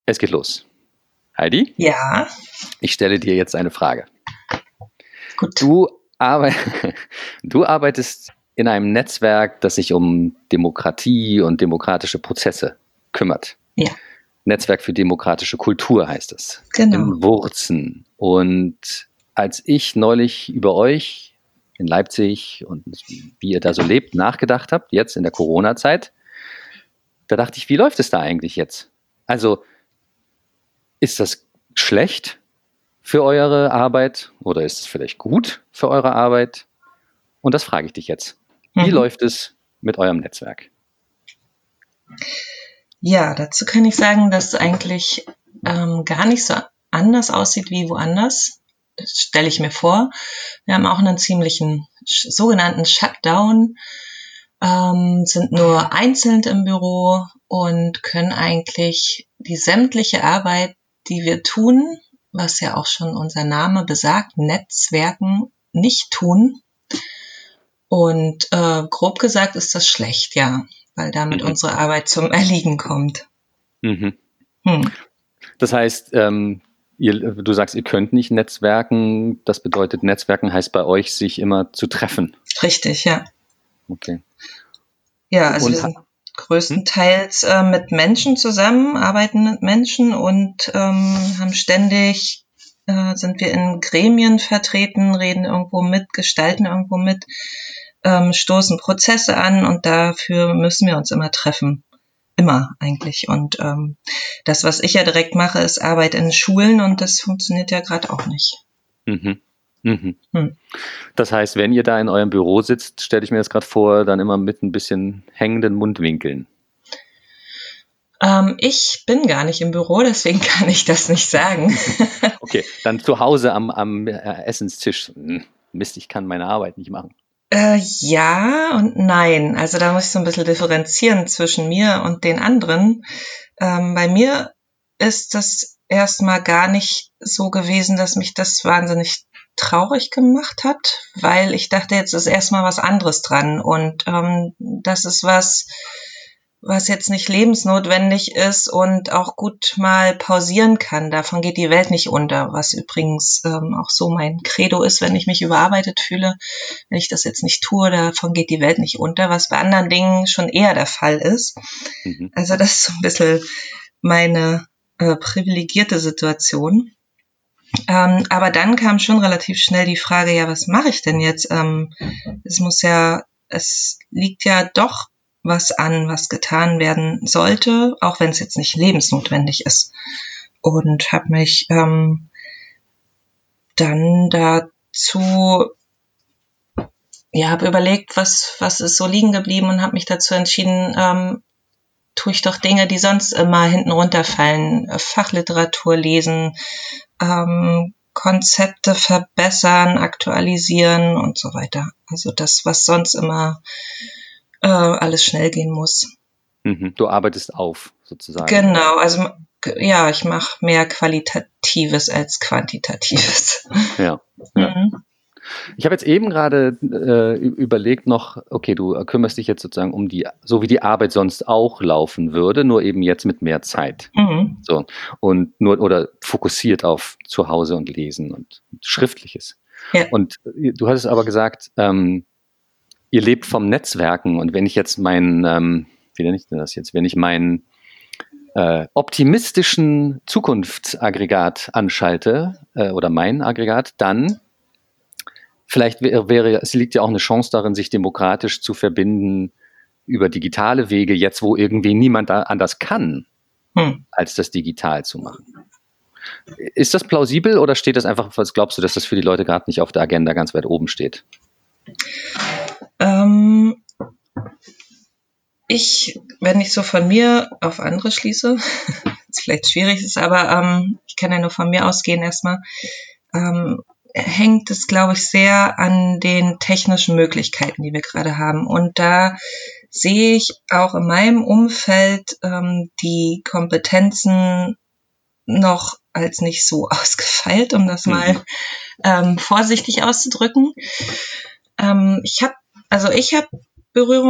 Es geht los. Heidi, Ja, ich stelle dir jetzt eine Frage. gut. Du, arbe du arbeitest in einem Netzwerk, das sich um Demokratie und demokratische Prozesse kümmert. Ja, Netzwerk für demokratische Kultur heißt es. genau. In Wurzen. Und als ich neulich über euch in Leipzig und wie ihr da so lebt, nachgedacht habe, jetzt in der Corona-Zeit, da dachte ich, wie läuft es da eigentlich jetzt? Also, ist das schlecht für eure Arbeit oder ist es vielleicht gut für eure Arbeit? Und das frage ich dich jetzt. Wie Mhm. läuft es mit eurem Netzwerk? Ja, dazu kann ich sagen, dass es eigentlich gar nicht so anders aussieht wie woanders. Das stelle ich mir vor. Wir haben auch einen ziemlichen sogenannten Shutdown, sind nur einzeln im Büro und können eigentlich die sämtliche Arbeit, die wir tun, was ja auch schon unser Name besagt, Netzwerken, nicht tun. Und grob gesagt ist das schlecht, ja, weil damit unsere Arbeit zum Erliegen kommt. Mhm. Hm. Das heißt, du sagst, ihr könnt nicht netzwerken. Das bedeutet, Netzwerken heißt bei euch, sich immer zu treffen. Richtig, ja. Okay. Ja, also wir Und sind größtenteils mit Menschen zusammen, arbeiten mit Menschen und haben ständig, sind wir in Gremien vertreten, reden irgendwo mit, gestalten irgendwo mit, stoßen Prozesse an und dafür müssen wir uns immer treffen. Immer eigentlich. Und das, was ich ja direkt mache, ist Arbeit in Schulen und das funktioniert ja gerade auch nicht. Mhm. Das heißt, wenn ihr da in eurem Büro sitzt, stelle ich mir das gerade vor, dann immer mit ein bisschen hängenden Mundwinkeln. Ich bin gar nicht im Büro, deswegen kann ich das nicht sagen. Okay, dann zu Hause am Essenstisch. Mist, ich kann meine Arbeit nicht machen. Ja und nein. Also da muss ich so ein bisschen differenzieren zwischen mir und den anderen. Bei mir ist das erstmal gar nicht so gewesen, dass mich das wahnsinnig traurig gemacht hat, weil ich dachte, jetzt ist erstmal was anderes dran. Und das ist was jetzt nicht lebensnotwendig ist und auch gut mal pausieren kann. Davon geht die Welt nicht unter, was übrigens auch so mein Credo ist, wenn ich mich überarbeitet fühle. Wenn ich das jetzt nicht tue, davon geht die Welt nicht unter, was bei anderen Dingen schon eher der Fall ist. Mhm. Also das ist so ein bisschen meine privilegierte Situation. Aber dann kam schon relativ schnell die Frage, ja, was mache ich denn jetzt? Es liegt ja doch was an, was getan werden sollte, auch wenn es jetzt nicht lebensnotwendig ist. Und habe mich dann dazu, ja, habe überlegt, was ist so liegen geblieben und habe mich dazu entschieden, tue ich doch Dinge, die sonst immer hinten runterfallen. Fachliteratur lesen, Konzepte verbessern, aktualisieren und so weiter. Also das, was sonst immer alles schnell gehen muss. Mhm. Du arbeitest auf, sozusagen. Genau, also ja, ich mache mehr Qualitatives als Quantitatives. Ja. Mhm. Ich habe jetzt eben gerade überlegt noch, okay, du kümmerst dich jetzt sozusagen um so wie die Arbeit sonst auch laufen würde, nur eben jetzt mit mehr Zeit. Mhm. So. Und oder fokussiert auf Zuhause und Lesen und Schriftliches. Ja. Und du hattest aber gesagt, ihr lebt vom Netzwerken und wenn ich jetzt wie nenne ich denn das jetzt, wenn ich meinen optimistischen Zukunftsaggregat anschalte oder mein Aggregat, dann vielleicht es liegt ja auch eine Chance darin, sich demokratisch zu verbinden über digitale Wege, jetzt wo irgendwie niemand anders kann, als das digital zu machen. Ist das plausibel oder steht das einfach, was glaubst du, dass das für die Leute gerade nicht auf der Agenda ganz weit oben steht? Wenn ich so von mir auf andere schließe, ist vielleicht schwierig ist, aber ich kann ja nur von mir ausgehen erstmal, hängt es, glaube ich, sehr an den technischen Möglichkeiten, die wir gerade haben. Und da sehe ich auch in meinem Umfeld die Kompetenzen noch als nicht so ausgefeilt, um das mal vorsichtig auszudrücken. Ich habe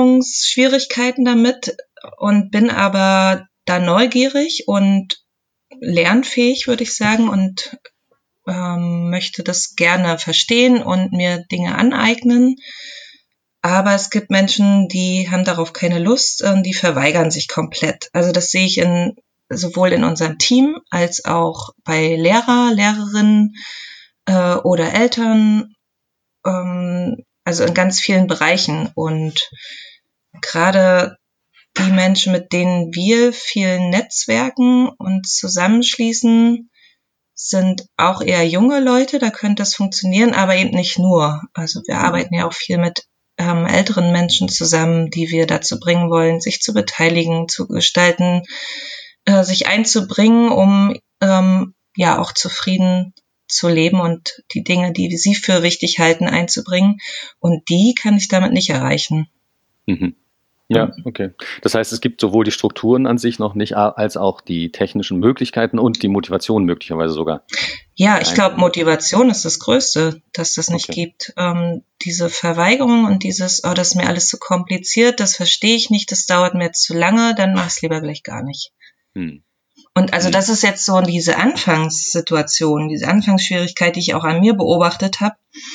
Berührungsschwierigkeiten damit und bin aber da neugierig und lernfähig, würde ich sagen, und möchte das gerne verstehen und mir Dinge aneignen. Aber es gibt Menschen, die haben darauf keine Lust und die verweigern sich komplett. Also das sehe ich sowohl in unserem Team als auch bei Lehrerinnen oder Eltern, also in ganz vielen Bereichen. Und gerade die Menschen, mit denen wir viel netzwerken und zusammenschließen, sind auch eher junge Leute, da könnte es funktionieren, aber eben nicht nur. Also wir arbeiten ja auch viel mit älteren Menschen zusammen, die wir dazu bringen wollen, sich zu beteiligen, zu gestalten, sich einzubringen, um ja auch zufrieden zu leben und die Dinge, die sie für wichtig halten, einzubringen. Und die kann ich damit nicht erreichen. Mhm. Ja, okay. Das heißt, es gibt sowohl die Strukturen an sich noch nicht, als auch die technischen Möglichkeiten und die Motivation möglicherweise sogar. Ja, ich glaube, Motivation ist das Größte, dass das nicht gibt. Diese Verweigerung und dieses, oh, das ist mir alles zu kompliziert, das verstehe ich nicht, das dauert mir jetzt zu lange, dann mach ich es lieber gleich gar nicht. Und also das ist jetzt so diese Anfangssituation, diese Anfangsschwierigkeit, die ich auch an mir beobachtet habe.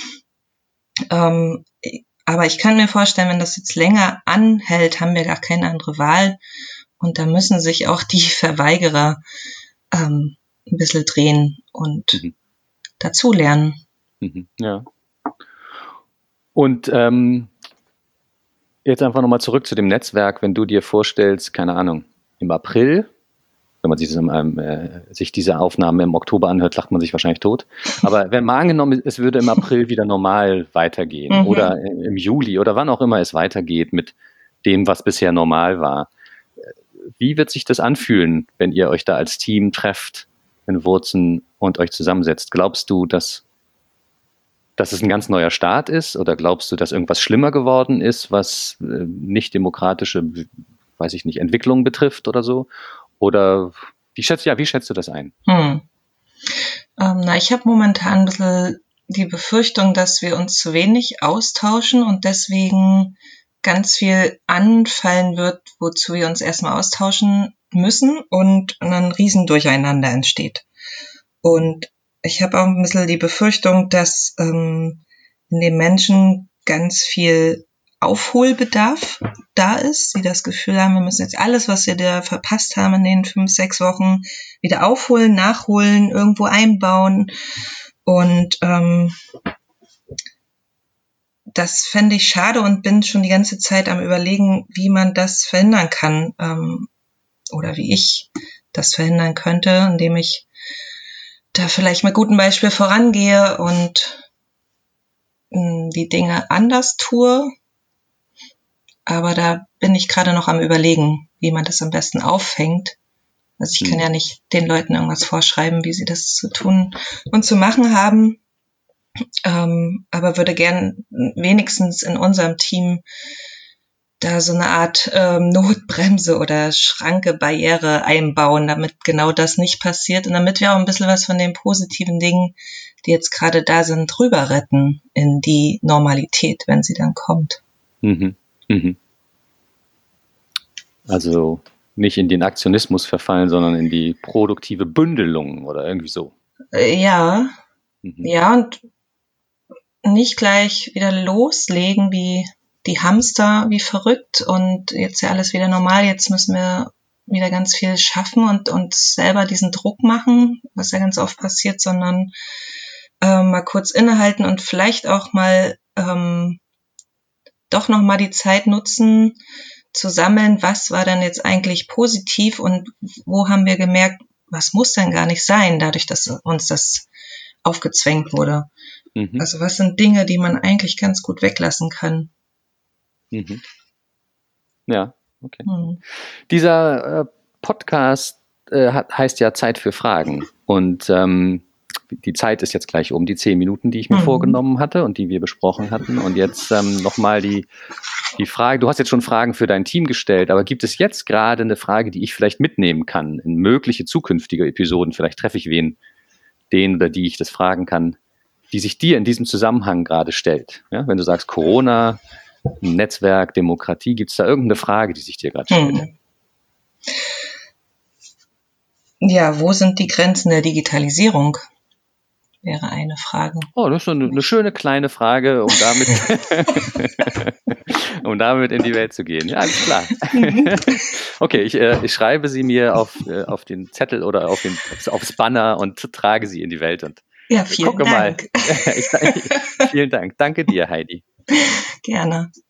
Aber ich kann mir vorstellen, wenn das jetzt länger anhält, haben wir gar keine andere Wahl. Und da müssen sich auch die Verweigerer ein bisschen drehen und dazulernen. Ja. Und jetzt einfach nochmal zurück zu dem Netzwerk, wenn du dir vorstellst, keine Ahnung, im April, wenn man sich diese Aufnahmen im Oktober anhört, lacht man sich wahrscheinlich tot. Aber wenn mal angenommen, es würde im April wieder normal weitergehen oder im Juli oder wann auch immer es weitergeht mit dem, was bisher normal war. Wie wird sich das anfühlen, wenn ihr euch da als Team trefft in Wurzen und euch zusammensetzt? Glaubst du, dass es ein ganz neuer Start ist? Oder glaubst du, dass irgendwas schlimmer geworden ist, was nicht demokratische, weiß ich nicht, Entwicklungen betrifft oder so? Oder wie schätzt du das ein? Ich habe momentan ein bisschen die Befürchtung, dass wir uns zu wenig austauschen und deswegen ganz viel anfallen wird, wozu wir uns erstmal austauschen müssen und ein Riesendurcheinander entsteht. Und ich habe auch ein bisschen die Befürchtung, dass in den Menschen ganz viel Aufholbedarf da ist, sie das Gefühl haben, wir müssen jetzt alles, was wir da verpasst haben in den 5, 6 Wochen, wieder aufholen, nachholen, irgendwo einbauen. Und das fände ich schade und bin schon die ganze Zeit am Überlegen, wie man das verhindern kann oder wie ich das verhindern könnte, indem ich da vielleicht mit gutem Beispiel vorangehe und die Dinge anders tue. Aber da bin ich gerade noch am Überlegen, wie man das am besten auffängt. Also ich kann ja nicht den Leuten irgendwas vorschreiben, wie sie das zu tun und zu machen haben. Aber würde gern wenigstens in unserem Team da so eine Art Notbremse oder Schranke, Barriere einbauen, damit genau das nicht passiert und damit wir auch ein bisschen was von den positiven Dingen, die jetzt gerade da sind, rüber retten in die Normalität, wenn sie dann kommt. Also nicht in den Aktionismus verfallen, sondern in die produktive Bündelung oder irgendwie so. Ja, und nicht gleich wieder loslegen wie die Hamster, wie verrückt und jetzt ja alles wieder normal, jetzt müssen wir wieder ganz viel schaffen und uns selber diesen Druck machen, was ja ganz oft passiert, sondern mal kurz innehalten und vielleicht auch mal doch nochmal die Zeit nutzen, zu sammeln, was war dann jetzt eigentlich positiv und wo haben wir gemerkt, was muss denn gar nicht sein, dadurch, dass uns das aufgezwängt wurde. Also was sind Dinge, die man eigentlich ganz gut weglassen kann? Ja, okay. Dieser Podcast heißt ja Zeit für Fragen und die Zeit ist jetzt gleich die 10 Minuten, die ich mir vorgenommen hatte und die wir besprochen hatten. Und jetzt nochmal die Frage, du hast jetzt schon Fragen für dein Team gestellt, aber gibt es jetzt gerade eine Frage, die ich vielleicht mitnehmen kann in mögliche zukünftige Episoden? Vielleicht treffe ich den oder die ich das fragen kann, die sich dir in diesem Zusammenhang gerade stellt. Ja? Wenn du sagst Corona, Netzwerk, Demokratie, gibt es da irgendeine Frage, die sich dir gerade stellt? Ja, wo sind die Grenzen der Digitalisierung? Wäre eine Frage. Oh, das ist so eine schöne kleine Frage, um damit in die Welt zu gehen. Ja, alles klar. Okay, ich schreibe sie mir auf den Zettel oder aufs Banner und trage sie in die Welt und Ja, vielen gucke mal. Dank. Vielen Dank. Danke dir, Heidi. Gerne.